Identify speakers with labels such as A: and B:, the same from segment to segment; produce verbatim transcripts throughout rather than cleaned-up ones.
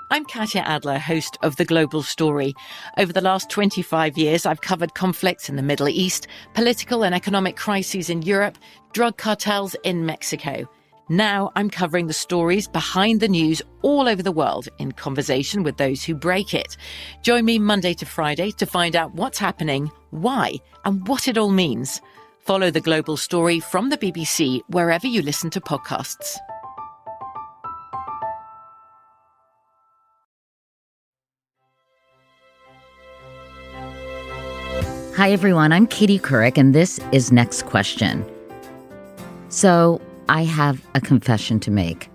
A: I'm Katya Adler, host of The Global Story. Over the last twenty-five years, I've covered conflicts in the Middle East, political and economic crises in Europe, drug cartels in Mexico. Now I'm covering the stories behind the news all over the world in conversation with those who break it. Join me Monday to Friday to find out what's happening, why, and what it all means. Follow The Global Story from the B B C wherever you listen to podcasts.
B: Hi, everyone. I'm Katie Couric, and this is Next Question. So I have a confession to make.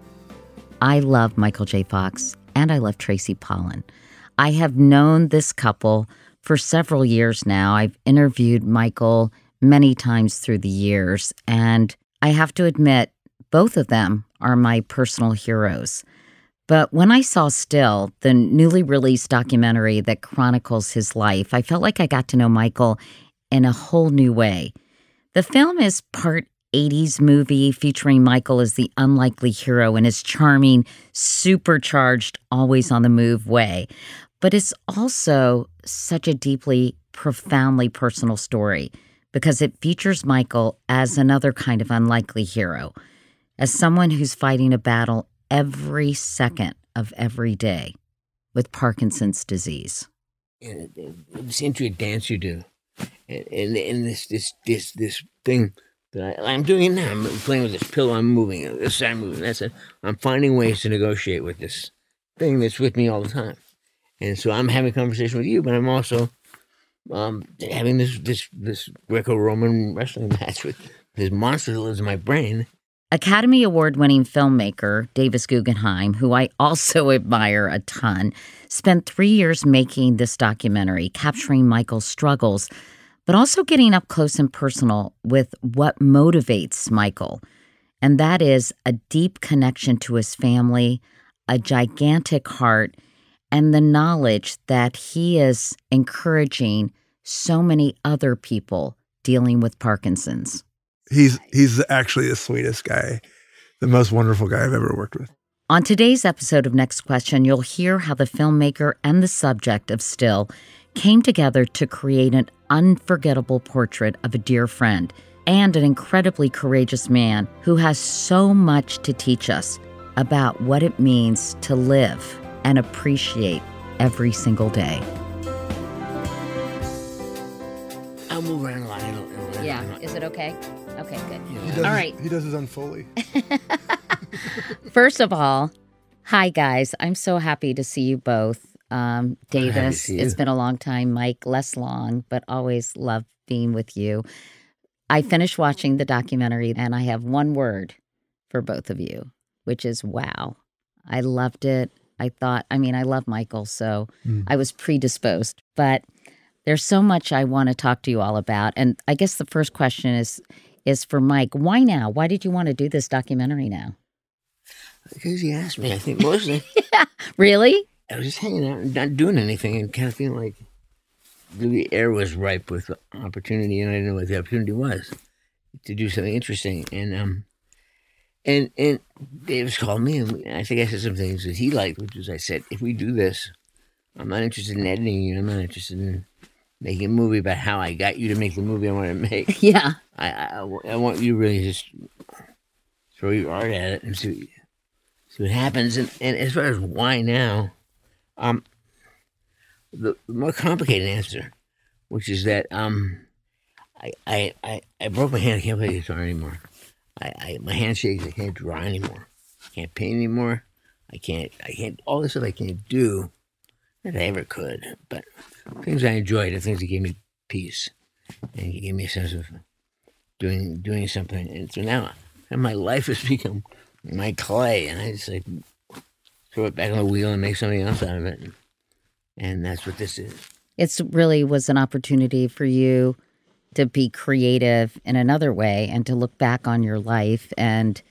B: I love Michael J. Fox, and I love Tracy Pollan. I have known this couple for several years now. I've interviewed Michael many times through the years, and I have to admit, both of them are my personal heroes. But when I saw Still, the newly released documentary that chronicles his life, I felt like I got to know Michael in a whole new way. The film is part eighties movie featuring Michael as the unlikely hero in his charming, supercharged, always-on-the-move way. But it's also such a deeply, profoundly personal story because it features Michael as another kind of unlikely hero, as someone who's fighting a battle every second of every day with Parkinson's disease.
C: And this intricate dance you do, and, and, and this this this this thing that I, I'm doing it now. I'm playing with this pillow. I'm moving it. This I'm moving. That's it. I'm finding ways to negotiate with this thing that's with me all the time. And so I'm having a conversation with you, but I'm also um, having this this this Greco-Roman wrestling match with this monster that lives in my brain.
B: Academy Award-winning filmmaker Davis Guggenheim, who I also admire a ton, spent three years making this documentary, capturing Michael's struggles, but also getting up close and personal with what motivates Michael. And that is a deep connection to his family, a gigantic heart, and the knowledge that he is encouraging so many other people dealing with Parkinson's.
D: He's he's actually the sweetest guy, the most wonderful guy I've ever worked with.
B: On today's episode of Next Question, you'll hear how the filmmaker and the subject of Still came together to create an unforgettable portrait of a dear friend and an incredibly courageous man who has so much to teach us about what it means to live and appreciate every single day.
C: I'll move around a lot. It'll, it'll,
B: Yeah,
C: it'll,
B: is it okay? Okay, good.
D: He does
B: All
D: his,
B: right.
D: He does his own Foley.
B: First of all, hi, guys. I'm so happy to see you both. Um, Davis,
C: see you.
B: It's been a long time. Mike, less long, but always love being with you. I finished watching the documentary, and I have one word for both of you, which is wow. I loved it. I thought, I mean, I love Michael, so mm. I was predisposed. But there's so much I want to talk to you all about. And I guess the first question is, is for Mike. Why now? Why did you want to do this documentary now?
C: Because he asked me, I think, mostly.
B: Yeah, really?
C: I was just hanging out and not doing anything and kind of feeling like the air was ripe with opportunity, and I didn't know what the opportunity was to do something interesting. And um, and and Davis called me, and I think I said some things that he liked, which was I said, if we do this, I'm not interested in editing you. I'm not interested in making a movie about how I got you to make the movie I want to make.
B: Yeah.
C: I, I, I want you to really just throw your art at it and see, see what happens. And, and as far as why now, um, the more complicated answer, which is that um, I, I, I, I broke my hand. I can't play guitar anymore. I, I my hand shakes. I can't draw anymore. I can't paint anymore. I can't. I can't. All this stuff I can't do that I ever could. But things I enjoyed, the things that gave me peace and gave me a sense of doing doing something. And so now, and my life has become my clay, and I just like throw it back on the wheel and make something else out of it. And, and that's what this is.
B: It's really was an opportunity for you to be creative in another way and to look back on your life. And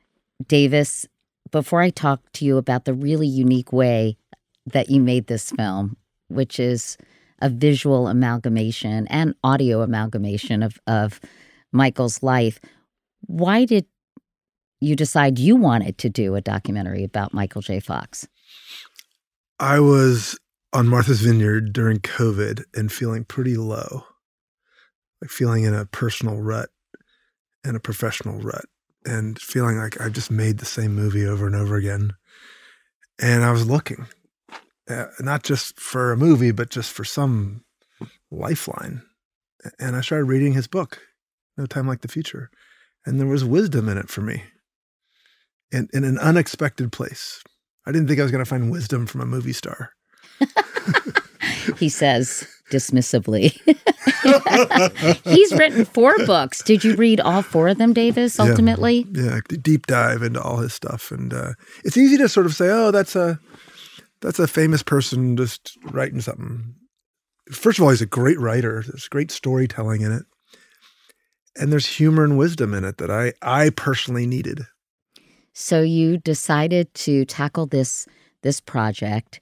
B: Davis, before I talk to you about the really unique way that you made this film, which is a visual amalgamation and audio amalgamation of, of Michael's life, why did you decide you wanted to do a documentary about Michael J. Fox?
D: I was on Martha's Vineyard during COVID and feeling pretty low, like feeling in a personal rut and a professional rut, and feeling like I just made the same movie over and over again. And I was looking, uh, not just for a movie, but just for some lifeline. And I started reading his book, No Time Like the Future. And there was wisdom in it for me in, in an unexpected place. I didn't think I was going to find wisdom from a movie star.
B: He says dismissively. He's written four books. Did you read all four of them, Davis, ultimately?
D: Yeah, yeah, deep dive into all his stuff. And uh, it's easy to sort of say, oh, that's a that's a famous person just writing something. First of all, he's a great writer. There's great storytelling in it. And there's humor and wisdom in it that I, I personally needed.
B: So you decided to tackle this this project,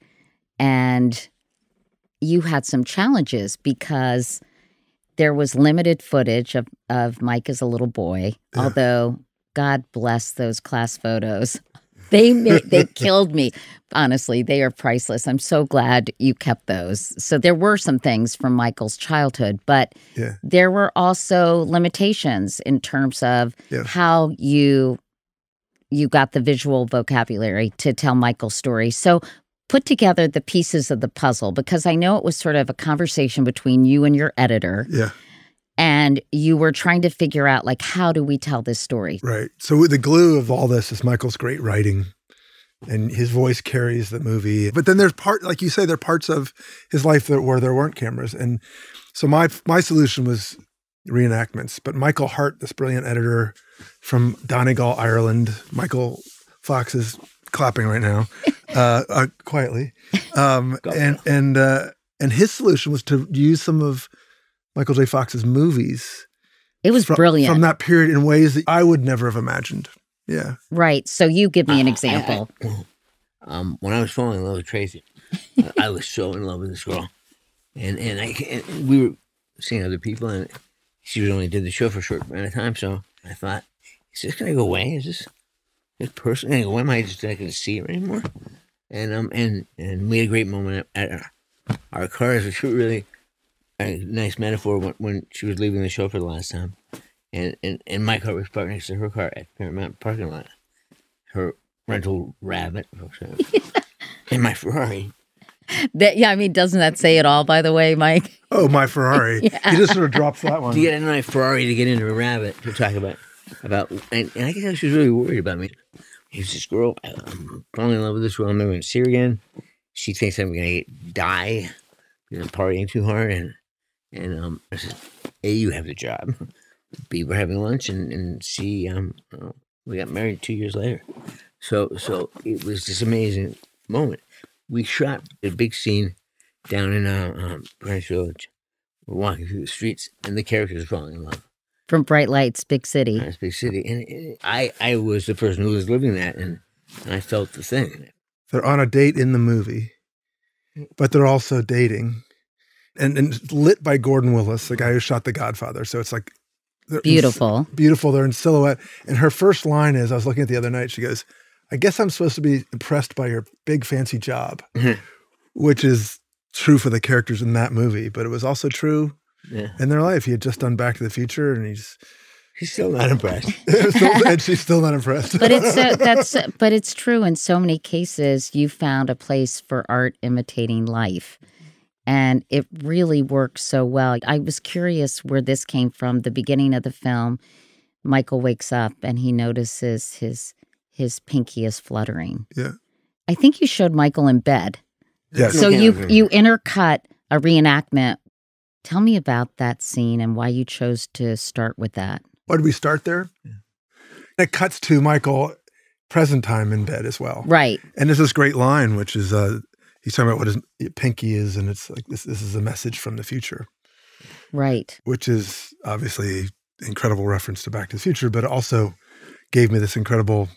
B: and you had some challenges because there was limited footage of, of Mike as a little boy, yeah. Although God bless those class photos. They made, they killed me. Honestly, they are priceless. I'm so glad you kept those. So there were some things from Michael's childhood, but yeah. There were also limitations in terms of yeah. how you you got the visual vocabulary to tell Michael's story. So put together the pieces of the puzzle, because I know it was sort of a conversation between you and your editor.
D: Yeah.
B: And you were trying to figure out, like, how do we tell this story?
D: Right. So the glue of all this is Michael's great writing, and his voice carries the movie. But then there's part, like you say, there are parts of his life that, where there weren't cameras. And so my my solution was reenactments. But Michael Hart, this brilliant editor from Donegal, Ireland, Michael Fox is clapping right now, uh, uh, quietly. Um, and and uh, and his solution was to use some of Michael J. Fox's movies.
B: It was
D: from,
B: brilliant.
D: From that period in ways that I would never have imagined. Yeah.
B: Right. So you give me an example.
C: I, I, um, when I was falling in love with Tracy, I, I was so in love with this girl. And and, I, and we were seeing other people, and she was only did the show for a short amount of time. So I thought, is this going to go away? Is this this person going to go away? Am I just not going to see her anymore? And um and, and we had a great moment at our, our cars, which were really a nice metaphor when, when she was leaving the show for the last time. And, and, and my car was parked next to her car at Paramount parking lot. Her rental Rabbit. And my Ferrari.
B: That, yeah, I mean, doesn't that say it all, by the way, Mike?
D: Oh, my Ferrari. Yeah. He just sort of drops that one.
C: To get in my Ferrari to get into a Rabbit to talk about, about and, and I guess she was really worried about me. Here's this girl, I'm falling in love with this girl, I'm never going to see her again. She thinks I'm going to die because I'm partying too hard. And, and um, I said, A, you have the job. B, we're having lunch, and, and C, um, uh, we got married two years later. So so it was this amazing moment. We shot a big scene down in uh, um, Greenwich Village. We're walking through the streets, and the characters are falling in love.
B: From Bright Lights, Big City.
C: Bright Lights, Big City. And it, I, I was the person who was living that, and, and I felt the thing.
D: They're on a date in the movie, but they're also dating. And, and lit by Gordon Willis, the guy who shot The Godfather. So it's like,
B: beautiful.
D: In, beautiful. They're in silhouette. And her first line is, I was looking at the other night, she goes, I guess I'm supposed to be impressed by your big fancy job, which is true for the characters in that movie, but it was also true yeah. in their life. He had just done Back to the Future, and he's
C: he's still not impressed.
D: still, and she's still not impressed.
B: But it's uh, that's uh, but it's true in so many cases. You found a place for art imitating life. And it really works so well. I was curious where this came from. The beginning of the film, Michael wakes up and he notices his his pinky is fluttering.
D: Yeah.
B: I think you showed Michael in bed.
D: Yes.
B: So you you intercut a reenactment. Tell me about that scene and why you chose to start with that.
D: Why did we start there? Yeah. It cuts to Michael present time in bed as well.
B: Right.
D: And there's this great line, which is, uh, he's talking about what his pinky is, and it's like, this This is a message from the future.
B: Right.
D: Which is obviously incredible reference to Back to the Future, but it also gave me this incredible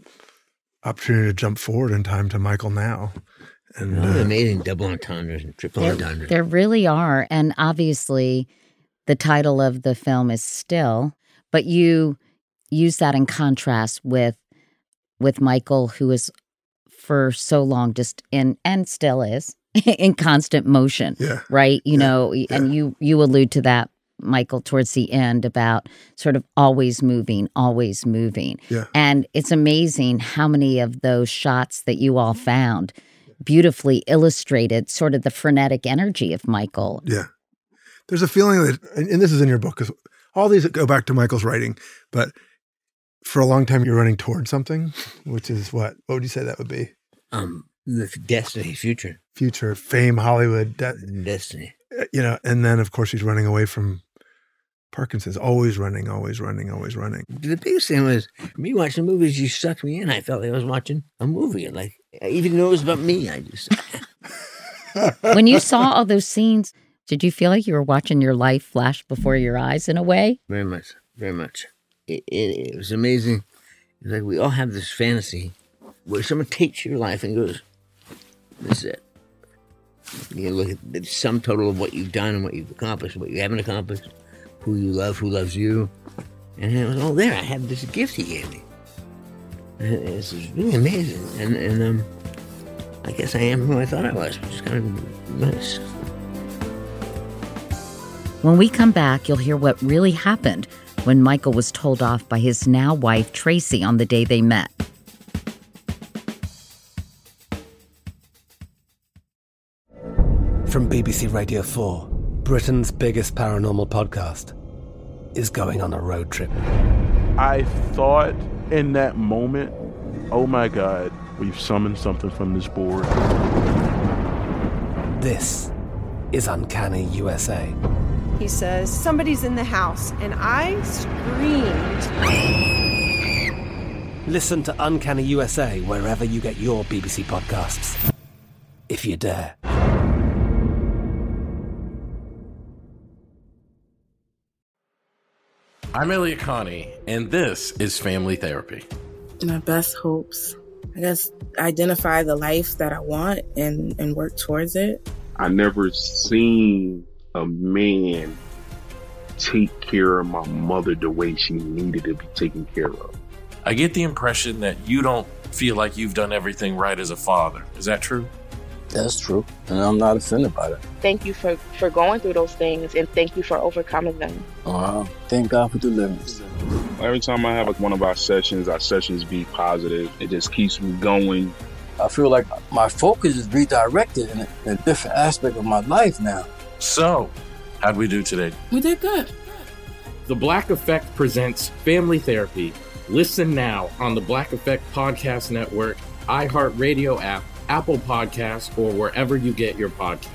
D: opportunity to jump forward in time to Michael now.
C: And uh, amazing double entendres and triple entendres.
B: There really are. And obviously the title of the film is Still, but you use that in contrast with with Michael, who is for so long, just in, and still is, in constant motion,
D: Yeah.
B: right? You
D: Yeah.
B: know,
D: Yeah.
B: and you, you allude to that, Michael, towards the end about sort of always moving, always moving.
D: Yeah.
B: And it's amazing how many of those shots that you all found beautifully illustrated sort of the frenetic energy of Michael.
D: Yeah. There's a feeling that, and this is in your book, because all these go back to Michael's writing, but for a long time you're running towards something, which is what? What would you say that would be?
C: Um, the destiny, future,
D: Future, fame, Hollywood, de-
C: destiny.
D: you know, and then of course he's running away from Parkinson's, always running, always running, always running.
C: The biggest thing was me watching movies. You sucked me in. I felt like I was watching a movie. Like, even though it was about me, I just.
B: When you saw all those scenes, did you feel like you were watching your life flash before your eyes in a way?
C: Very much, very much. It, it, it was amazing. It's like we all have this fantasy where someone takes your life and goes, "This is it." You look at the sum total of what you've done and what you've accomplished, what you haven't accomplished, who you love, who loves you, and it was all there. I had this gift he gave me. And it's really amazing, and and um, I guess I am who I thought I was, which is kind of nice.
B: When we come back, you'll hear what really happened when Michael was told off by his now wife, Tracy, on the day they met.
E: From B B C Radio four, Britain's biggest paranormal podcast is going on a road trip.
F: I thought in that moment, oh my God, we've summoned something from this board.
E: This is Uncanny U S A.
G: He says, somebody's in the house, and I screamed.
E: Listen to Uncanny U S A wherever you get your B B C podcasts, if you dare.
H: I'm Elliot Connie, and this is Family Therapy.
I: My best hopes, I guess, identify the life that I want and, and work towards it.
J: I never seen a man take care of my mother the way she needed to be taken care of.
H: I get the impression that you don't feel like you've done everything right as a father. Is that true?
K: That's true, and I'm not offended by that.
L: Thank you for, for going through those things, and thank you for overcoming them.
K: Wow. Thank God for deliverance.
J: Every time I have like one of our sessions, our sessions be positive. It just keeps me going.
K: I feel like my focus is redirected in a, in a different aspect of my life now.
H: So, how'd we do today?
I: We did good.
M: The Black Effect presents Family Therapy. Listen now on the Black Effect Podcast Network, iHeartRadio app, Apple Podcasts, or wherever you get your podcasts.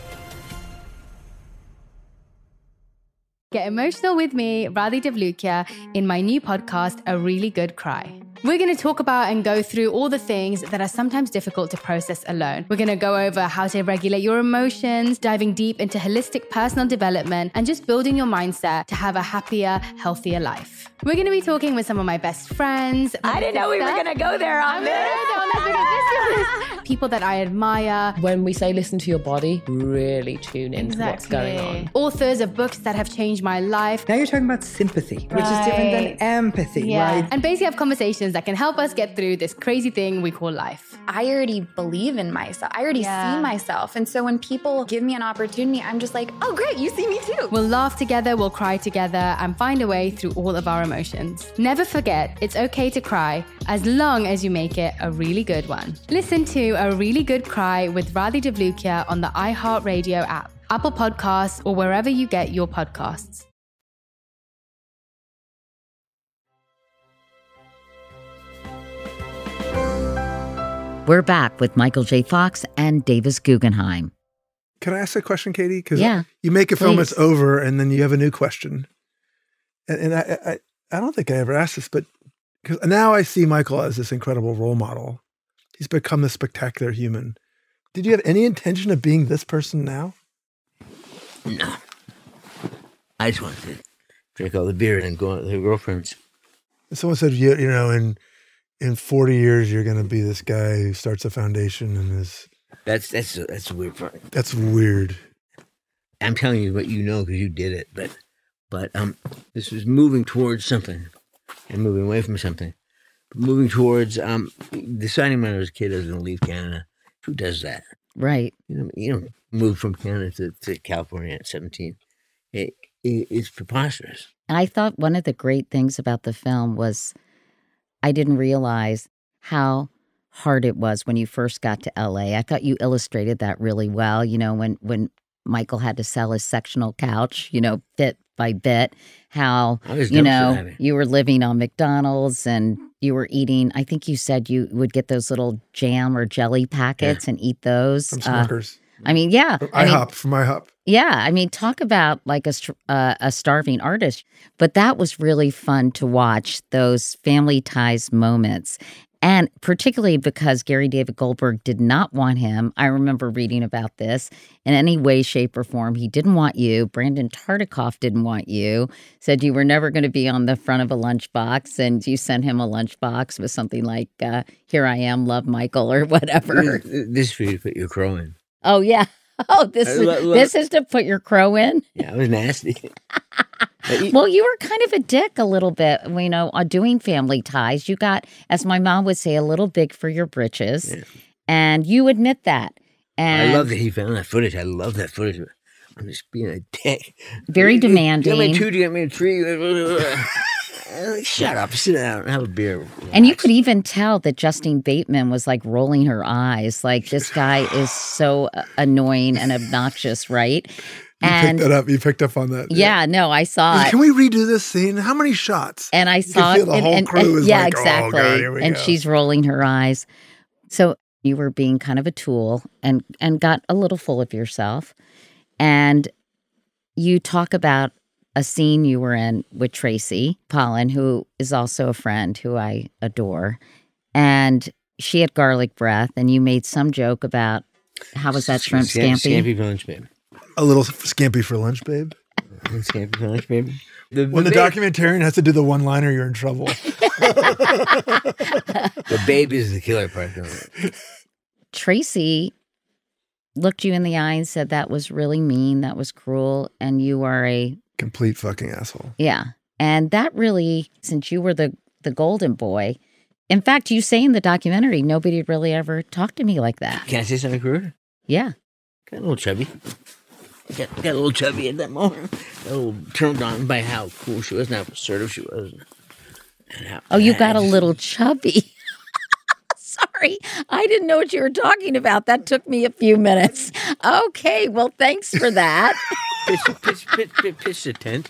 N: Get emotional with me, Radhi Devlukia, in my new podcast, A Really Good Cry. We're going to talk about and go through all the things that are sometimes difficult to process alone. We're going to go over how to regulate your emotions, diving deep into holistic personal development, and just building your mindset to have a happier, healthier life. We're going to be talking with some of my best friends.
O: I didn't know we were going to go there on this.
N: People that I admire.
P: When we say listen to your body, really tune into exactly. what's going on.
N: Authors of books that have changed my life.
Q: Now you're talking about sympathy, right. which is different than empathy,
N: yeah.
Q: right?
N: And basically have conversations that can help us get through this crazy thing we call life.
R: I already believe in myself. I already yeah. see myself. And so when people give me an opportunity, I'm just like, oh, great, you see me too.
N: We'll laugh together, we'll cry together, and find a way through all of our emotions. Never forget, it's okay to cry as long as you make it a really good one. Listen to A Really Good Cry with Radhi Devlukia on the iHeartRadio app, Apple Podcasts, or wherever you get your podcasts.
B: We're back with Michael J. Fox and Davis Guggenheim.
D: Can I ask a question, Katie? Because
B: yeah,
D: you make a film,
B: please.
D: It's over, and then you have a new question. And, and I, I, I don't think I ever asked this, but because now I see Michael as this incredible role model. He's become a spectacular human. Did you have any intention of being this person now?
C: No. I just wanted to drink all the beer and go out with her girlfriends.
D: Someone said, you, you know, in in forty years, you're going to be this guy who starts a foundation and is...
C: That's that's that's a weird part.
D: That's weird.
C: I'm telling you what you know because you did it, but but um, this was moving towards something and moving away from something. moving towards um, deciding when I was a kid I was going to leave Canada. Who does that?
B: Right.
C: You know, you don't move from Canada to, to California at seventeen. It, it, it's preposterous.
B: I thought one of the great things about the film was I didn't realize how hard it was when you first got to L A. I thought you illustrated that really well. You know, when, when Michael had to sell his sectional couch, you know, bit by bit, how, you know, you were living on McDonald's and you were eating, I think you said you would get those little jam or jelly packets yeah. and eat those.
D: From Smuckers.
B: Uh, I mean, yeah.
D: From
B: I
D: IHOP,
B: mean,
D: from IHOP.
B: Yeah. I mean, talk about like a, uh, a starving artist. But that was really fun to watch, those family ties moments. And particularly because Gary David Goldberg did not want him. I remember reading about this in any way, shape, or form. He didn't want you. Brandon Tartikoff didn't want you. Said you were never going to be on the front of a lunchbox. And you sent him a lunchbox with something like, uh, here I am, love Michael, or whatever.
C: This is for you to put your crow in.
B: Oh, yeah. Oh, this is,
C: look, look.
B: this is to put your crow in?
C: Yeah, it was nasty.
B: Well, you were kind of a dick a little bit, you know, on doing Family Ties. You got, as my mom would say, a little big for your britches. Yeah. And you admit that. And
C: I love that he found that footage. I love that footage. I'm just being a dick.
B: Very demanding.
C: Do you get me a two? Do you get me a tree? Shut up. Sit down and have a beer. Relax.
B: And you could even tell that Justine Bateman was like rolling her eyes. Like, this guy is so annoying and obnoxious, right?
D: You
B: and
D: picked that up. You picked up on that.
B: Yeah, yeah no, I saw it.
D: Can we redo this scene? How many shots?
B: And I
D: you
B: saw
D: feel
B: it.
D: The whole
B: and,
D: crew
B: and,
D: is
B: yeah,
D: like,
B: exactly.
D: Oh, God, here we
B: and
D: go.
B: She's rolling her eyes. So you were being kind of a tool and and got a little full of yourself. And you talk about a scene you were in with Tracy Pollan, who is also a friend who I adore. And she had garlic breath, and you made some joke about, how was that shrimp scampi?
C: Scampi for lunch, babe.
D: A little scampi for lunch, babe.
C: Scampi for lunch, babe.
D: The, when the, the documentarian has to do the one-liner, you're in trouble.
C: The babe is the killer part.
B: Tracy looked you in the eye and said that was really mean, that was cruel, and you are a
D: complete fucking asshole.
B: Yeah. And that really, since you were the, the golden boy, in fact, you say in the documentary, nobody really ever talked to me like that.
C: Can I say something crude?
B: Yeah.
C: Got a little chubby. Got, got a little chubby at that moment. Got a little turned on by how cool she was and how assertive she was. And how,
B: oh, you got a little chubby. Sorry, I didn't know what you were talking about. That took me a few minutes. Okay, well, thanks for that.
C: pitch, pitch, pitch, pitch, pitch the tent.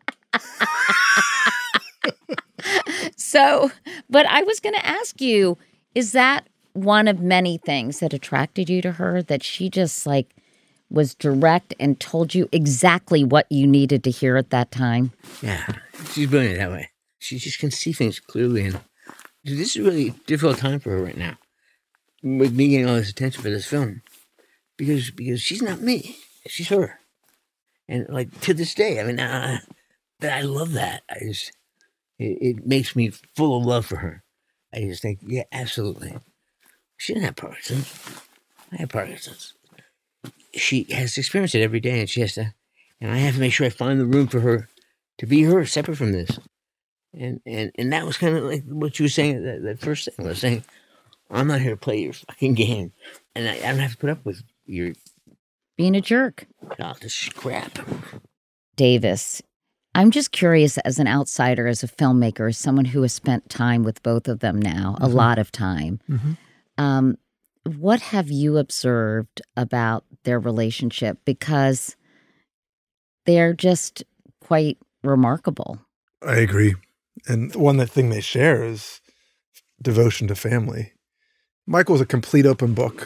B: So, but I was going to ask you, is that one of many things that attracted you to her, that she just like was direct and told you exactly what you needed to hear at that time?
C: Yeah, she's brilliant that way. She just can see things clearly. And this is a really difficult time for her right now, with me getting all this attention for this film, because because she's not me, she's her. And like to this day, I mean, uh, I love that. I just it, it makes me full of love for her. I just think, yeah, absolutely. She didn't have Parkinson's. I have Parkinson's. She has to experience it every day, and she has to, and I have to make sure I find the room for her to be her, separate from this. And and and that was kind of like what you were saying. That, that first thing I was saying, I'm not here to play your fucking game, and I, I don't have to put up with your
B: being a jerk.
C: All this crap.
B: Davis, I'm just curious, as an outsider, as a filmmaker, as someone who has spent time with both of them now, mm-hmm. a lot of time.
D: Mm-hmm.
B: Um, what have you observed about their relationship? Because they're just quite remarkable.
D: I agree. And one that thing they share is devotion to family. Michael's a complete open book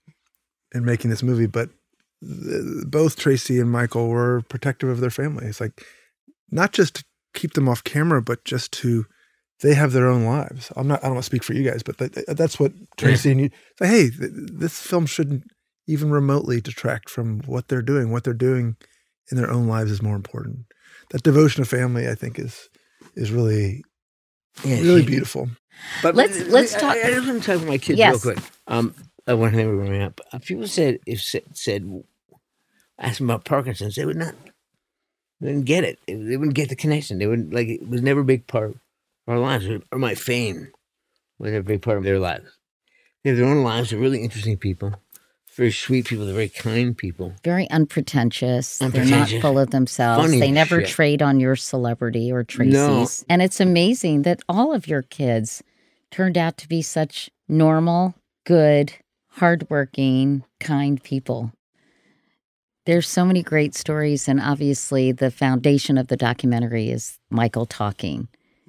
D: in making this movie, but the, both Tracy and Michael were protective of their family. It's like, not just to keep them off camera, but just to, they have their own lives. I'm not, I don't want to speak for you guys, but that, that's what Tracy yeah. and you say, hey, th- this film shouldn't even remotely detract from what they're doing. What they're doing in their own lives is more important. That devotion to family, I think, is is really, yeah, really beautiful.
C: But
B: let's let's talk.
C: I, I just want to talk about my kids
B: yes.
C: real quick. Um, when they were growing up, uh, people said if said, said ask them about Parkinson's, they would not, they didn't get it. They wouldn't get the connection. They wouldn't like it was never a big part of our lives or, or my fame. was a big part of their lives. They have their own lives. They're really interesting people. Very sweet people. They're very kind people.
B: Very unpretentious.
C: Unpretentious.
B: They're not full of themselves.
C: Funny
B: they never
C: shit.
B: trade on your celebrity or Tracy's.
C: No.
B: And it's amazing that all of your kids turned out to be such normal, good, hardworking, kind people. There's so many great stories, and obviously the foundation of the documentary is Michael talking.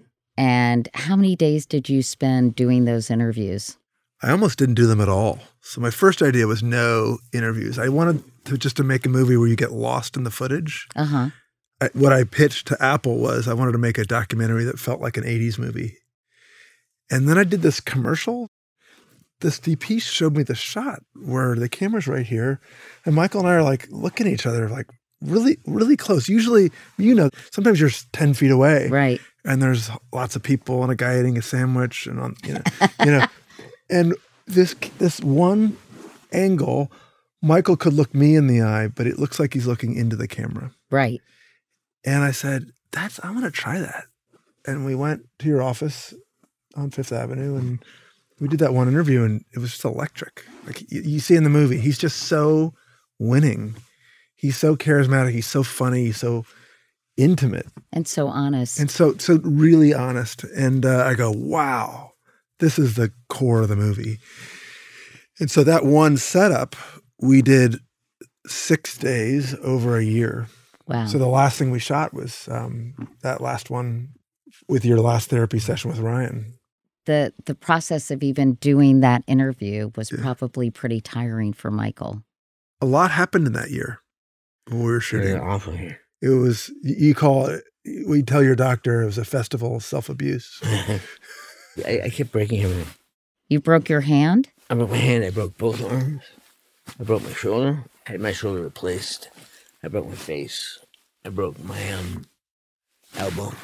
B: And how many days did you spend doing those interviews?
D: I almost didn't do them at all. So my first idea was no interviews. I wanted to just to make a movie where you get lost in the footage.
B: Uh-huh.
D: I, what I pitched to Apple was I wanted to make a documentary that felt like an eighties movie. And then I did this commercial. This D P showed me the shot where the camera's right here. And Michael and I are like looking at each other like really, really close. Usually, you know, sometimes you're ten feet away.
B: Right.
D: And there's lots of people and a guy eating a sandwich and on, you know, you know. And this this one angle, Michael could look me in the eye, but it looks like he's looking into the camera.
B: Right.
D: And I said, "That's I'm going to try that." And we went to your office on Fifth Avenue, and we did that one interview, and it was just electric. Like you, you see in the movie, he's just so winning. He's so charismatic. He's so funny. He's so intimate
B: and so honest,
D: and so so really honest. And uh, I go, "Wow. This is the core of the movie." And so that one setup, we did six days over a year.
B: Wow.
D: So the last thing we shot was um, that last one with your last therapy session with Ryan.
B: The the process of even doing that interview was yeah. probably pretty tiring for Michael.
D: A lot happened in that year when we were shooting.
C: Yeah, awful here.
D: It was, you call it, we tell your doctor it was a festival of self-abuse.
C: I, I kept breaking everything.
B: You broke your hand?
C: I broke my hand. I broke both arms. I broke my shoulder. I had my shoulder replaced. I broke my face. I broke my um, elbow.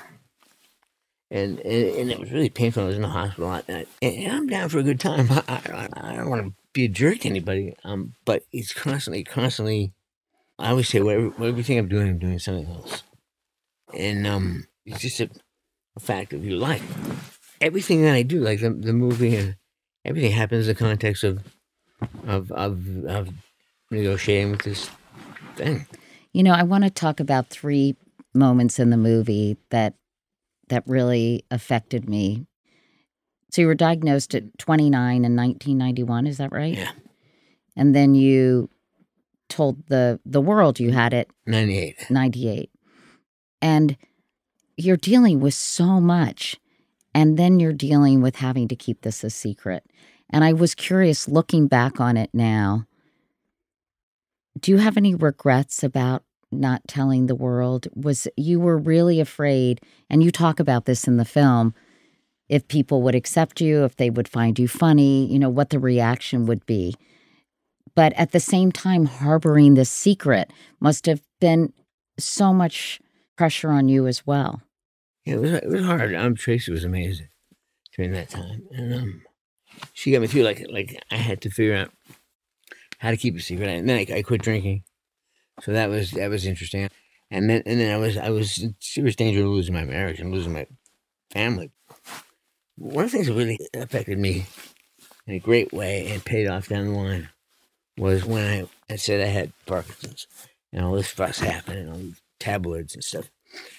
C: And, and and it was really painful. I was in the hospital at that. And I'm down for a good time. I, I, I don't want to be a jerk to anybody. Um, but it's constantly, constantly, I always say, whatever, everything I'm doing, I'm doing something else. And um, it's just a, a fact of your life. Everything that I do, like the the movie, and everything happens in the context of of of, of negotiating with this thing.
B: You know, I want to talk about three moments in the movie that that really affected me. So you were diagnosed at twenty-nine in nineteen ninety-one, is that right?
C: Yeah.
B: And then you told the the world you had it
C: ninety-eight.
B: ninety-eight. And you're dealing with so much. And then you're dealing with having to keep this a secret. And I was curious, looking back on it now, do you have any regrets about not telling the world? Was you were really afraid, and you talk about this in the film, if people would accept you, if they would find you funny, you know, what the reaction would be. But at the same time, harboring this secret must have been so much pressure on you as well.
C: Yeah, it was it was hard. Um, Tracy was amazing during that time, and um, she got me through. Like like I had to figure out how to keep a secret, and then I, I quit drinking. So that was that was interesting, and then and then I was I was in serious danger of losing my marriage and losing my family. One of the things that really affected me in a great way and paid off down the line was when I, I said I had Parkinson's, and all this fuss happened, and all these tabloids and stuff.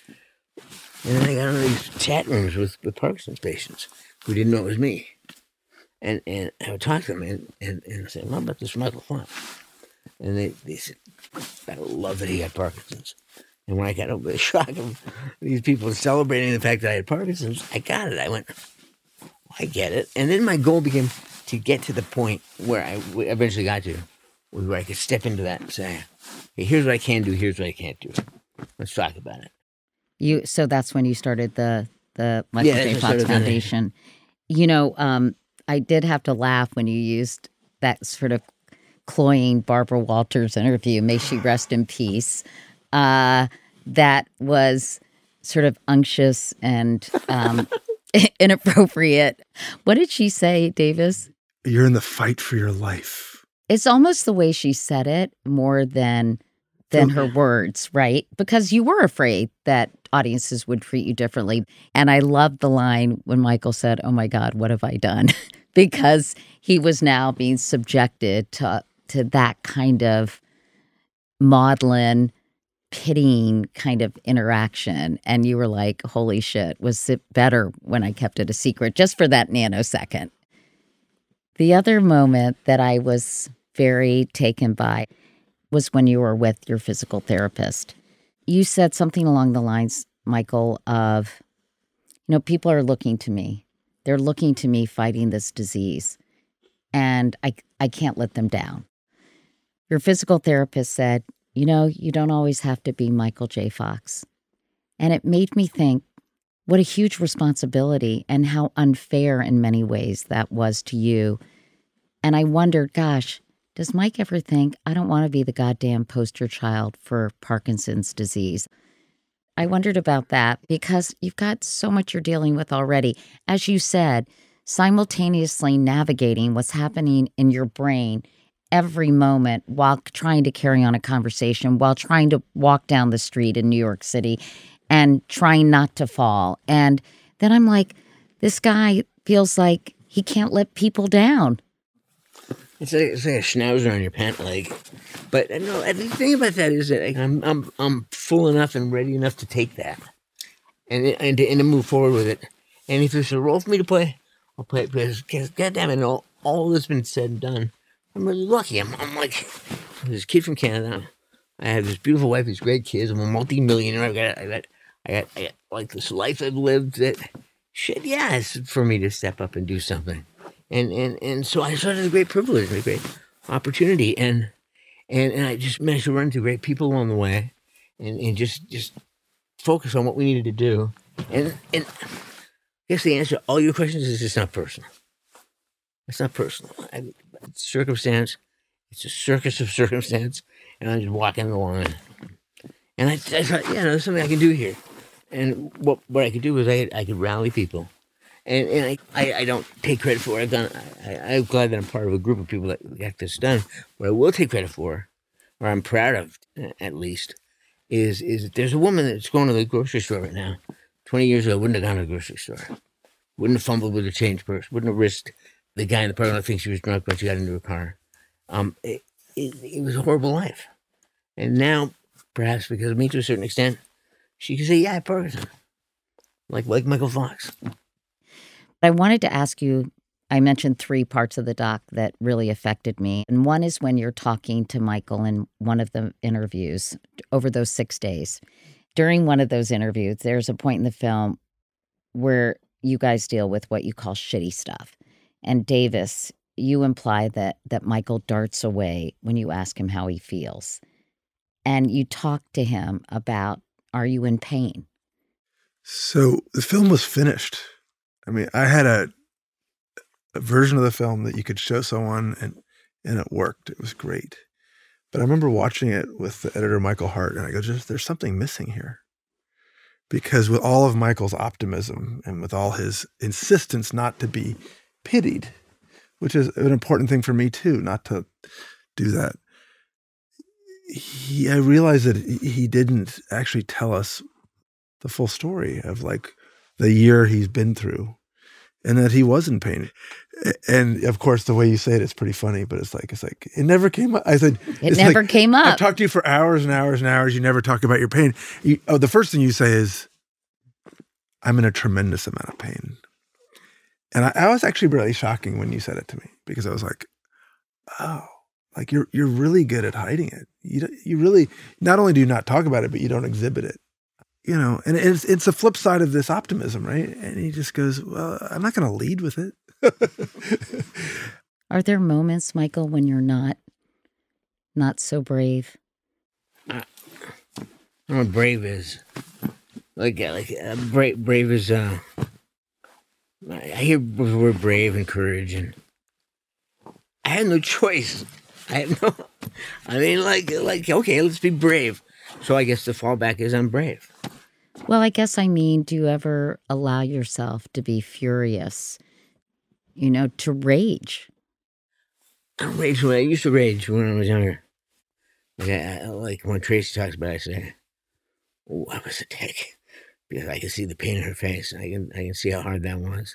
C: And then I got into these chat rooms with, with Parkinson's patients who didn't know it was me. And and I would talk to them and, and, and I said, "What about this Michael Font?" And they, they said, "I love that he had Parkinson's." And when I got over the shock of these people celebrating the fact that I had Parkinson's, I got it. I went, I get it. And then my goal became to get to the point where I eventually got to, where I could step into that and say, "Hey, here's what I can do, here's what I can't do. Let's talk about it."
B: You so that's when you started the the Michael
C: Yeah,
B: J.
C: that's
B: Fox
C: what I started
B: Foundation. You know, um, I did have to laugh when you used that sort of cloying Barbara Walters interview. May she rest in peace. Uh, that was sort of unctuous and um, inappropriate. What did she say, Davis?
D: You're in the fight for your life.
B: It's almost the way she said it more than than her words, right? Because you were afraid that audiences would treat you differently. And I loved the line when Michael said, "Oh my God, what have I done?" Because he was now being subjected to, to that kind of maudlin, pitying kind of interaction. And you were like, holy shit, was it better when I kept it a secret just for that nanosecond? The other moment that I was very taken by was when you were with your physical therapist. You said something along the lines, Michael, of, you know, people are looking to me. They're looking to me fighting this disease, and I, I can't let them down. Your physical therapist said, you know, you don't always have to be Michael J. Fox. And it made me think what a huge responsibility and how unfair in many ways that was to you. And I wondered, gosh, does Mike ever think, I don't want to be the goddamn poster child for Parkinson's disease? I wondered about that because you've got so much you're dealing with already. As you said, simultaneously navigating what's happening in your brain every moment while trying to carry on a conversation, while trying to walk down the street in New York City and trying not to fall. And then I'm like, this guy feels like he can't let people down.
C: It's like, it's like a schnauzer on your pant leg. But no, the thing about that is that I'm I'm I'm full enough and ready enough to take that, and and to, and to move forward with it. And if there's a role for me to play, I'll play it. Because God damn it, all all that's been said and done, I'm really lucky. I'm I'm like this kid from Canada. I have this beautiful wife, these great kids. I'm a multi-millionaire. I've got I got I got, I got like this life I've lived. That shit, yeah, it's for me to step up and do something. And and and so I saw it as a great privilege, a great opportunity, and and and I just managed to run into great people along the way, and, and just just focus on what we needed to do. And and I guess the answer to all your questions is it's not personal. It's not personal. I, it's circumstance. It's a circus of circumstance, and I'm just walking the line. And I, I thought, yeah, no, there's something I can do here. And what what I could do was I I could rally people. And, and I, I, I don't take credit for what I've done. I, I'm glad that I'm part of a group of people that got this done. What I will take credit for, or I'm proud of at least, is is that there's a woman that's going to the grocery store right now. twenty years ago, wouldn't have gone to the grocery store. Wouldn't have fumbled with a change purse. Wouldn't have risked the guy in the parking lot thinking she was drunk when she got into her car. Um, it, it, it was a horrible life. And now, perhaps because of me to a certain extent, she can say, yeah, I have Parkinson. Like, like Michael Fox.
B: I wanted to ask you, I mentioned three parts of the doc that really affected me. And one is when you're talking to Michael in one of the interviews over those six days. During one of those interviews, there's a point in the film where you guys deal with what you call shitty stuff. And Davis, you imply that that Michael darts away when you ask him how he feels. And you talk to him about, are you in pain?
D: So the film was finished. I mean, I had a, a version of the film that you could show someone and, and it worked. It was great. But I remember watching it with the editor, Michael Hart, and I go, just, there's something missing here. Because with all of Michael's optimism and with all his insistence not to be pitied, which is an important thing for me too, not to do that, he, I realized that he didn't actually tell us the full story of like the year he's been through. And that he was in pain. And of course, the way you say it, it's pretty funny, but it's like, it's like, it never came up. I said,
B: it never
D: like,
B: came up.
D: I've talked to you for hours and hours and hours. You never talk about your pain. You, oh, the first thing you say is, I'm in a tremendous amount of pain. And I, I was actually really shocking when you said it to me, because I was like, oh, like you're, you're really good at hiding it. You, you really, not only do you not talk about it, but you don't exhibit it. You know, and it's it's a flip side of this optimism, right? And he just goes, well, I'm not going to lead with it.
B: Are there moments, Michael, when you're not not so brave?
C: Uh, I don't know what brave is. Like, like uh, brave, brave is, uh, I hear the word brave and courage, and I have no choice. I have no, I mean, like, like okay, let's be brave. So I guess the fallback is I'm brave.
B: Well, I guess I mean, do you ever allow yourself to be furious, you know, to rage?
C: I don't rage when I used to rage when I was younger. Like, I, like when Tracy talks about it, I say, oh, I was a dick. because I can see the pain in her face. I can I can see how hard that was.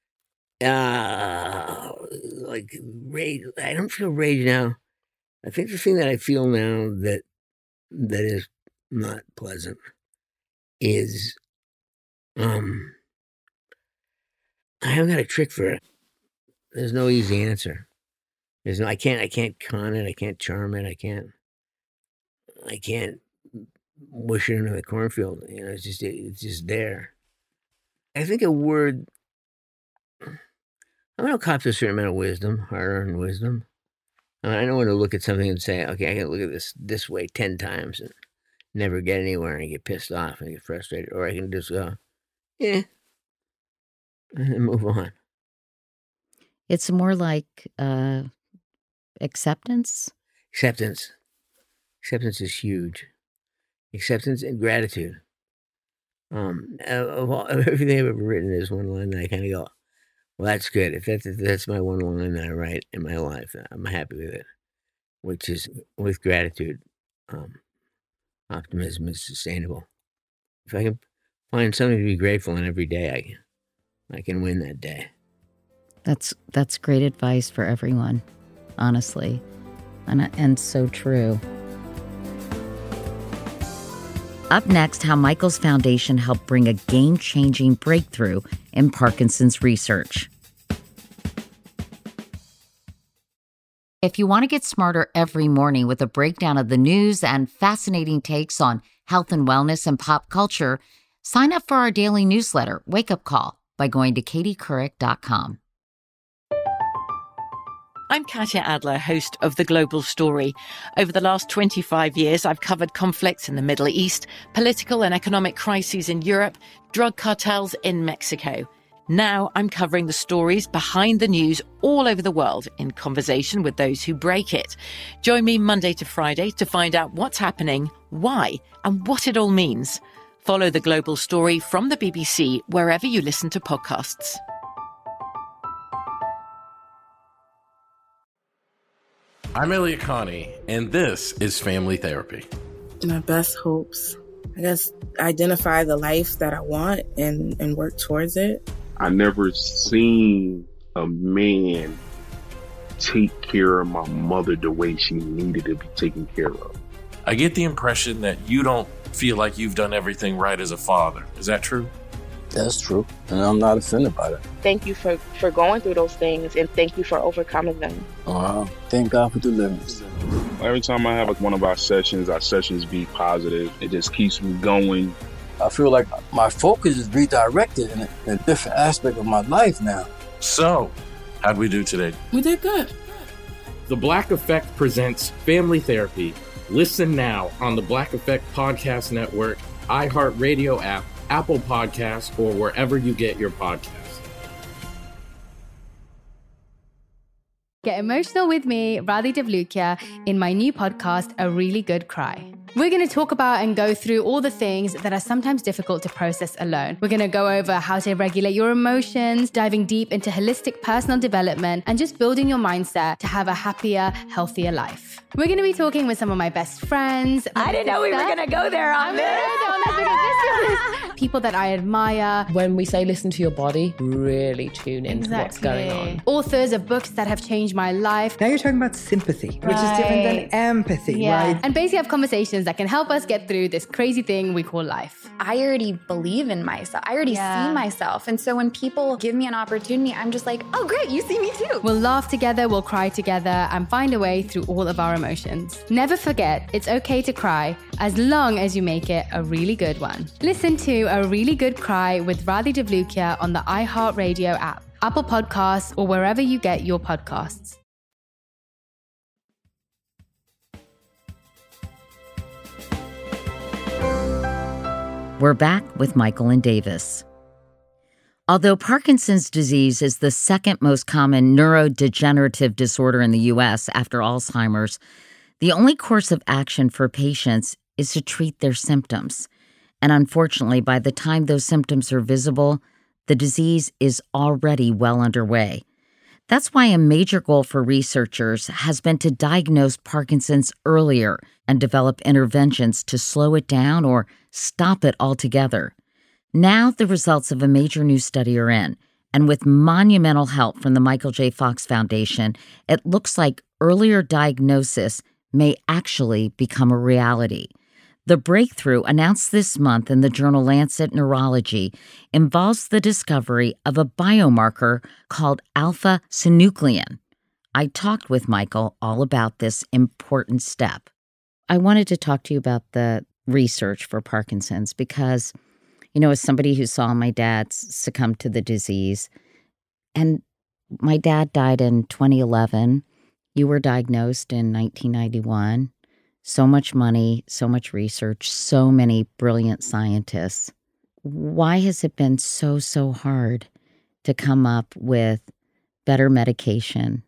C: Uh, like rage. I don't feel rage now. I think the thing that I feel now that that is not pleasant is um I haven't got a trick for it. There's no easy answer. There's no I can't I can't con it, I can't charm it, I can't I can't wish it into the cornfield. You know, it's just it's just there. I think a word I'm gonna cop to a certain amount of wisdom, hard-earned wisdom. I know when to look at something and say, okay, I can look at this this way ten times and never get anywhere and I get pissed off and get frustrated. Or I can just go, yeah, and move on.
B: It's more like uh, acceptance.
C: Acceptance. Acceptance is huge. Acceptance and gratitude. Um, of, all, of everything I've ever written, there's one line that I kind of go, well, that's good. If that's, if that's my one line that I write in my life, I'm happy with it, which is with gratitude. Um, optimism is sustainable. If I can find something to be grateful in every day, I, I can win that day.
B: That's that's great advice for everyone, honestly, and and so true. Up next, how Michael's foundation helped bring a game-changing breakthrough in Parkinson's research. If you want to get smarter every morning with a breakdown of the news and fascinating takes on health and wellness and pop culture, sign up for our daily newsletter, Wake Up Call, by going to katie couric dot com.
A: I'm Katya Adler, host of The Global Story. Over the last twenty-five years, I've covered conflicts in the Middle East, political and economic crises in Europe, drug cartels in Mexico. Now I'm covering the stories behind the news all over the world in conversation with those who break it. Join me Monday to Friday to find out what's happening, why, and what it all means. Follow The Global Story from the B B C wherever you listen to podcasts.
H: I'm Elliot Connie, and this is Family Therapy.
I: My best hopes, I guess, identify the life that I want and, and work towards it.
J: I never seen a man take care of my mother the way she needed to be taken care of.
H: I get the impression that you don't feel like you've done everything right as a father. Is that true?
K: That's true, and I'm not offended by that.
L: Thank you for, for going through those things, and thank you for overcoming them.
K: Wow. Thank God for deliverance.
J: Every time I have like one of our sessions, our sessions be positive. It just keeps me going.
K: I feel like my focus is redirected in a, in a different aspect of my life now.
H: So, how'd we do today?
I: We did good.
M: The Black Effect presents Family Therapy. Listen now on the Black Effect Podcast Network, iHeartRadio app, Apple Podcasts, or wherever you get your podcasts.
N: Get emotional with me, Radhi Devlukia, in my new podcast, A Really Good Cry. We're going to talk about and go through all the things that are sometimes difficult to process alone. We're going to go over how to regulate your emotions, diving deep into holistic personal development, and just building your mindset to have a happier, healthier life. We're going to be talking with some of my best friends.
O: I didn't know we were going to go there on this.
N: People that I admire.
P: When we say listen to your body, really tune into exactly. what's going on.
N: Authors of books that have changed my life.
Q: Now you're talking about sympathy, right. which is different than empathy,
N: yeah.
Q: right?
N: And basically have conversations that can help us get through this crazy thing we call life.
R: I already believe in myself. I already yeah. see myself. And so when people give me an opportunity, I'm just like, oh, great, you see me too.
N: We'll laugh together, we'll cry together, and find a way through all of our emotions. Never forget, it's okay to cry, as long as you make it a really good one. Listen to A Really Good Cry with Radhi Devlukia on the iHeartRadio app, Apple Podcasts, or wherever you get your podcasts.
B: We're back with Michael and Davis. Although Parkinson's disease is the second most common neurodegenerative disorder in the U S after Alzheimer's, the only course of action for patients is to treat their symptoms. And unfortunately, by the time those symptoms are visible, the disease is already well underway. That's why a major goal for researchers has been to diagnose Parkinson's earlier and develop interventions to slow it down or stop it altogether. Now the results of a major new study are in, and with monumental help from the Michael J. Fox Foundation, it looks like earlier diagnosis may actually become a reality. The breakthrough, announced this month in the journal Lancet Neurology, involves the discovery of a biomarker called alpha-synuclein. I talked with Michael all about this important step. I wanted to talk to you about the research for Parkinson's because, you know, as somebody who saw my dad succumb to the disease, and my dad died in twenty eleven, you were diagnosed in nineteen ninety-one. So much money, so much research, so many brilliant scientists. Why has it been so, so hard to come up with better medication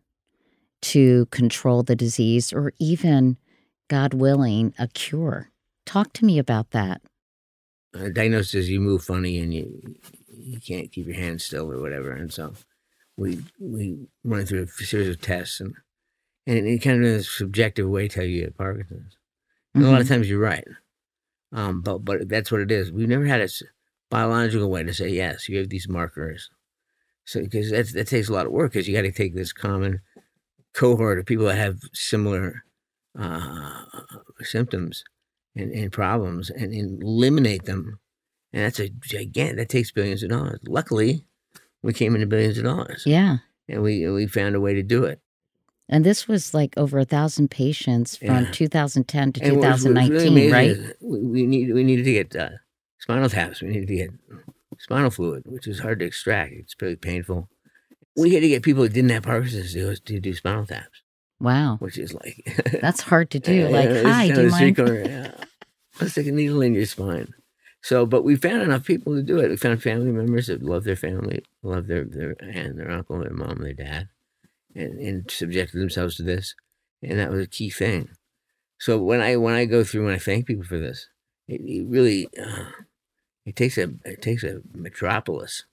B: to control the disease or even, God willing, a cure? Talk to me about that.
C: Uh, diagnosis, you move funny and you you can't keep your hands still or whatever. And so we we run through a series of tests and And it kind of in a subjective way tell you you have Parkinson's. And mm-hmm. a lot of times you're right. Um, but but that's what it is. We've never had a biological way to say, yes, you have these markers. So because that takes a lot of work because you got to take this common cohort of people that have similar uh, symptoms and, and problems and, and eliminate them. And that's a gigantic, that takes billions of dollars. Luckily, we came into billions of dollars.
B: Yeah.
C: And we we found a way to do it.
B: And this was like over a thousand patients from
C: Yeah.
B: two thousand ten to
C: And what was-
B: twenty
C: what was
B: nineteen,
C: really
B: right?
C: amazing is We, we need we needed to get uh, spinal taps. We needed to get spinal fluid, which is hard to extract. It's pretty painful. We had to get people who didn't have Parkinson's to, to do spinal taps.
B: Wow.
C: Which is like
B: That's hard to do. Like,
C: it's
B: hi,
C: kind
B: do you
C: of
B: mind?
C: secret, yeah. Let's stick a needle in your spine. So, but we found enough people to do it. We found family members that love their family, love their their aunt, their uncle, their mom, their dad, and, and subjected themselves to this. And that was a key thing. So when I when I go through and I thank people for this, it, it really uh, it takes a it takes a metropolis.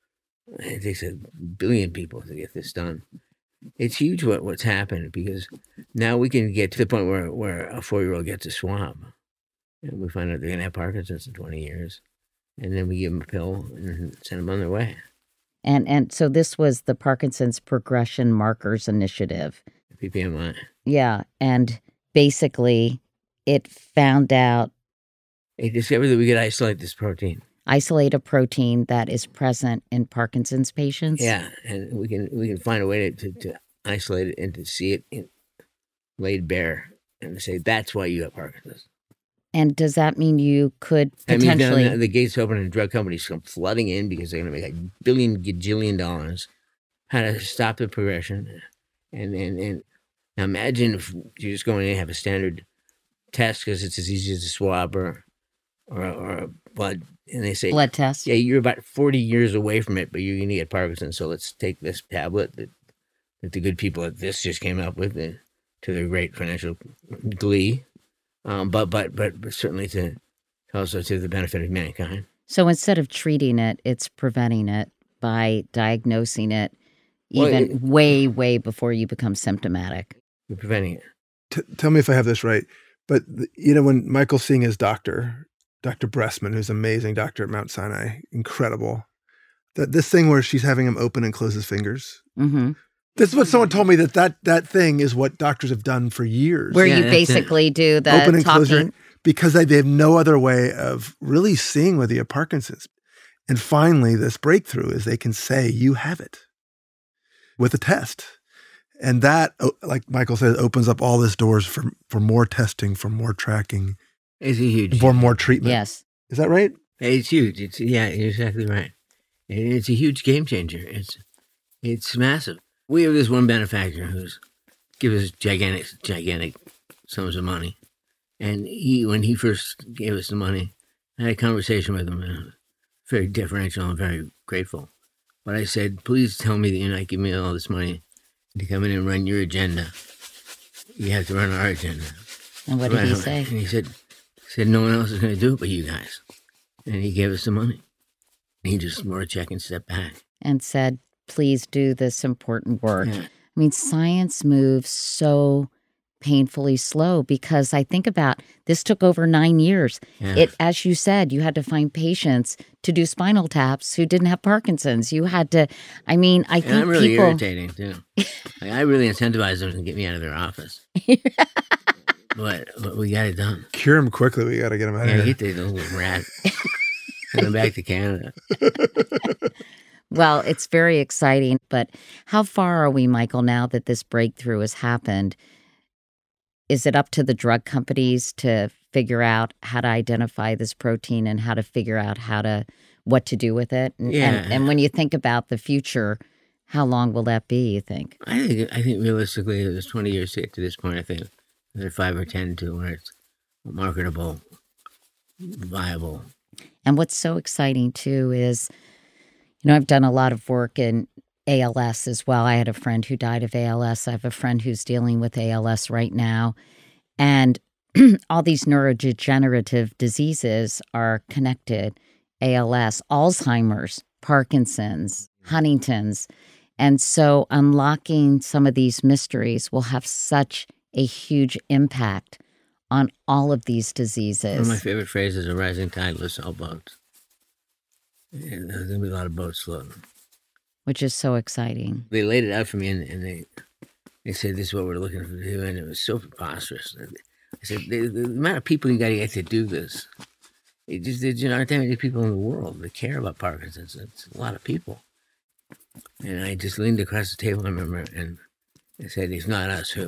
C: It takes a billion people to get this done. It's huge what, what's happened because now we can get to the point where, where a four-year-old gets a swab. And we find out they're going to have Parkinson's in twenty years. And then we give them a pill and send them on their way.
B: And and so this was the Parkinson's Progression Markers Initiative.
C: P P M I.
B: Yeah. And basically it found out,
C: They discovered that we could isolate this protein.
B: isolate a protein that is present in Parkinson's patients.
C: Yeah, and we can we can find a way to, to, to isolate it and to see it in, laid bare and to say that's why you have Parkinson's.
B: And does that mean you could
C: I mean,
B: potentially...
C: now the gates open and drug companies come flooding in because they're going to make a billion gajillion dollars. How to stop the progression. And, and, and now imagine if you just go in and have a standard test because it's as easy as a swab or, or, or a blood. And they say,
B: blood test.
C: Yeah, you're about forty years away from it, but you're going to get Parkinson's. So let's take this tablet that, that the good people at this just came up with uh, to their great financial glee. Um, but, but, but but certainly to also to the benefit of mankind.
B: So instead of treating it, it's preventing it by diagnosing it
C: Well,
B: even
C: it-
B: way, way before you become symptomatic.
C: You're preventing it.
D: T- tell me if I have this right. But, th- you know, when Michael's seeing his doctor, Doctor Bressman, who's an amazing doctor at Mount Sinai, incredible, that this thing where she's having him open and close his fingers.
B: Mm-hmm.
D: This is what someone told me that, that that thing is what doctors have done for years.
B: Where you basically do the
D: open and close your-
B: talking.
D: because they, they have no other way of really seeing whether you have Parkinson's. And finally, this breakthrough is they can say you have it with a test. And that, o- like Michael said, opens up all these doors for, for more testing, for more tracking,
C: It's a huge.
D: for more treatment.
B: Yes.
D: Is that right?
C: It's huge. It's yeah, you're exactly right. And it's a huge game changer. It's it's massive. We have this one benefactor who's gives us gigantic, gigantic sums of money, and he when he first gave us the money, I had a conversation with him, and very deferential and very grateful. But I said, please tell me that you're not giving me all this money to come in and run your agenda. You have to run our agenda.
B: And what did he
C: Right.
B: say?
C: And he said, he said, no one else is going to do it but you guys. And he gave us the money. And he just wrote a check and stepped back.
B: And said, please do this important work.
C: Yeah.
B: I mean, science moves so painfully slow because I think about this took over nine years.
C: Yeah.
B: It, as you said, you had to find patients to do spinal taps who didn't have Parkinson's. You had to, I mean, I
C: And
B: think
C: I'm really
B: people.
C: irritating too. Like, I really incentivize them to get me out of their office. but, but we got it done.
D: Cure him quickly. We got to get him out
C: Yeah,
D: of here.
C: get the little rat. Send him back to Canada.
B: Well, it's very exciting, but how far are we, Michael, now that this breakthrough has happened? Is it up to the drug companies to figure out how to identify this protein and how to figure out how to, what to do with it? And,
C: Yeah.
B: and, and when you think about the future, how long will that be, you think?
C: I think I think realistically, there's twenty years to get to this point. I think there's five or ten to where it's marketable, viable.
B: And what's so exciting, too, is, you know, I've done a lot of work in A L S as well. I had a friend who died of A L S. I have a friend who's dealing with A L S right now. And all these neurodegenerative diseases are connected. A L S, Alzheimer's, Parkinson's, Huntington's. And so unlocking some of these mysteries will have such a huge impact on all of these diseases.
C: One of my favorite phrases: "A rising tide lifts all boats." And there's gonna be a lot of boats floating.
B: Which is so exciting.
C: They laid it out for me, and, and they they said this is what we're looking for to do, and it was so preposterous. I said the, the amount of people you got to get to do this. It just there's not that many people in the world that care about Parkinson's. It's a lot of people. And I just leaned across the table, I remember, and I said, "If not us, who?"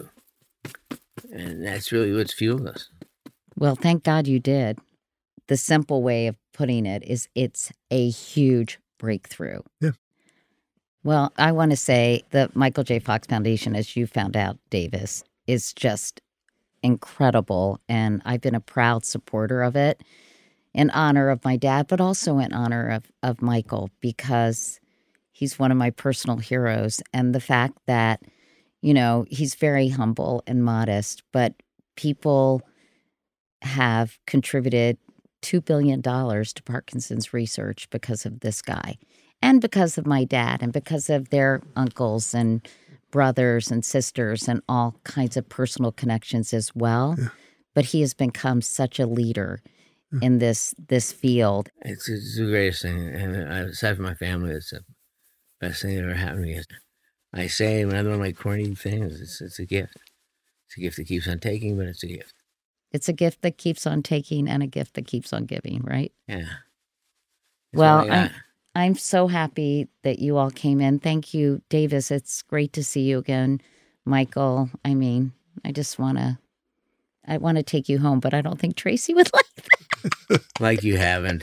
C: And that's really what's fueled us.
B: Well, thank God you did. The simple way of putting it is it's a huge breakthrough.
D: Yeah.
B: Well, I want to say the Michael J. Fox Foundation, as you found out, Davis, is just incredible. And I've been a proud supporter of it in honor of my dad, but also in honor of, of Michael, because he's one of my personal heroes. And the fact that, you know, he's very humble and modest, but people have contributed two billion dollars to Parkinson's research because of this guy and because of my dad and because of their uncles and brothers and sisters and all kinds of personal connections as well. Yeah. But he has become such a leader yeah. in this this field.
C: It's, it's the greatest thing. And I, aside from my family, it's the best thing that ever happened to me. I say, another one of my corny things, it's, it's a gift. It's a gift that keeps on taking, but it's a gift.
B: It's a gift that keeps on taking and a gift that keeps on giving, right?
C: Yeah. That's
B: well, I'm, I'm so happy that you all came in. Thank you, Davis. It's great to see you again. Michael, I mean, I just want to, I want to take you home, but I don't think Tracy would like that.
C: Like you haven't.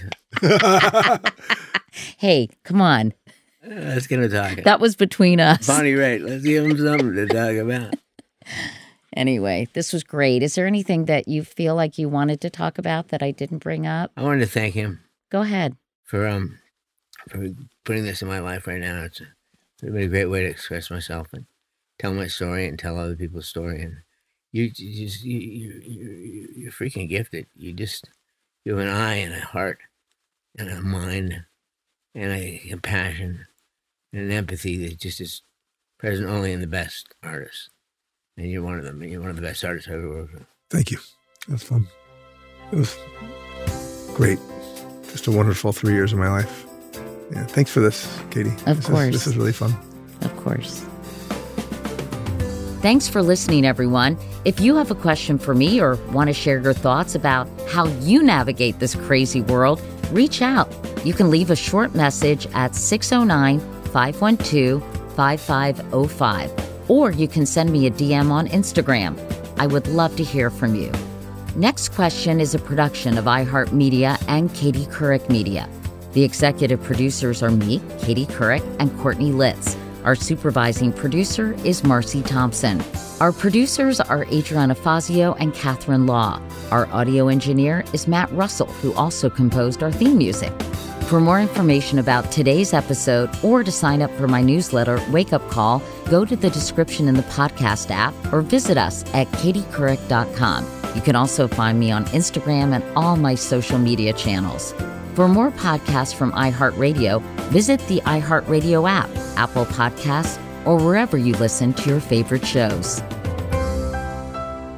B: Hey, come on.
C: Uh, let's get to talking.
B: That was between us.
C: Bonnie Raitt, let's give him something to talk about.
B: Anyway, this was great. Is there anything that you feel like you wanted to talk about that I didn't bring up?
C: I wanted to thank him.
B: Go ahead.
C: For um, for putting this in my life right now. It's, a, it's been a great way to express myself and tell my story and tell other people's story. And you, you just you you you you're freaking gifted. You just you have an eye and a heart and a mind and a compassion and an empathy that just is present only in the best artists. And you're one of them. And you're one of the best artists I've ever worked with.
D: Thank you. It was fun. It was great. Just a wonderful three years of my life. Yeah. Thanks for this, Katie.
B: Of
D: this
B: course.
D: Is, this is really fun.
B: Of course. Thanks for listening, everyone. If you have a question for me or want to share your thoughts about how you navigate this crazy world, reach out. You can leave a short message at six oh nine, five one two, five five oh five. Or you can send me a D M on Instagram. I would love to hear from you. Next Question is a production of iHeartMedia and Katie Couric Media. The executive producers are me, Katie Couric, and Courtney Litz. Our supervising producer is Marcy Thompson. Our producers are Adriana Fazio and Catherine Law. Our audio engineer is Matt Russell, who also composed our theme music. For more information about today's episode or to sign up for my newsletter, Wake Up Call, go to the description in the podcast app or visit us at katie couric dot com. You can also find me on Instagram and all my social media channels. For more podcasts from iHeartRadio, visit the iHeartRadio app, Apple Podcasts, or wherever you listen to your favorite shows.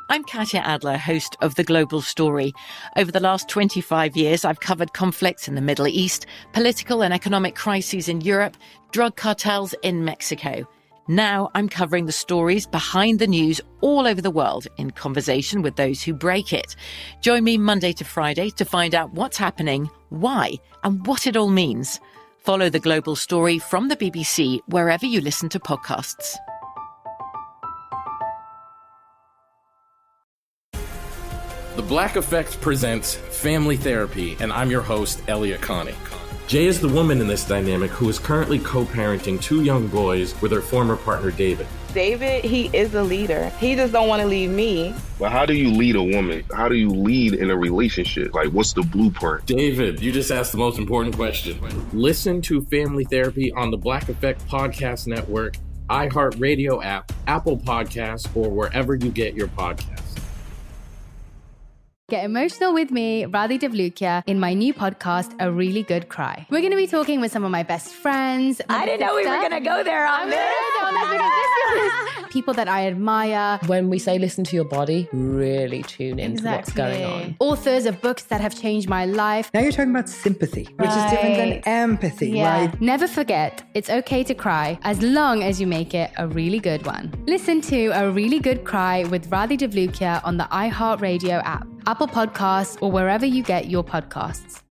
A: I'm Katya Adler, host of The Global Story. Over the last twenty-five years, I've covered conflicts in the Middle East, political and economic crises in Europe, drug cartels in Mexico. Now I'm covering the stories behind the news all over the world in conversation with those who break it. Join me Monday to Friday to find out what's happening, why, and what it all means. Follow The Global Story from the B B C wherever you listen to podcasts.
M: The Black Effect presents Family Therapy, and I'm your host, Elliot Connie. Jay is the woman in this dynamic who is currently co-parenting two young boys with her former partner, David.
L: David, he is a leader. He just don't want to leave me.
J: But how do you lead a woman? How do you lead in a relationship? Like, what's the blueprint?
M: David, you just asked the most important question. Listen to Family Therapy on the Black Effect Podcast Network, iHeartRadio app, Apple Podcasts, or wherever you get your podcasts.
N: Get emotional with me, Radhi Devlukia, in my new podcast, A Really Good Cry. We're going to be talking with some of my best friends.
O: I didn't know we were going to go there on
N: I'm
O: this.
N: On this because this is people that I admire.
P: When we say listen to your body, really tune into
N: Exactly.
P: what's going on.
N: Authors of books that have changed my life.
Q: Now you're talking about sympathy, which is different than empathy,
N: Yeah.
Q: right?
N: Never forget, it's okay to cry as long as you make it a really good one. Listen to A Really Good Cry with Radhi Devlukia on the iHeartRadio app, Apple Podcasts, or wherever you get your podcasts.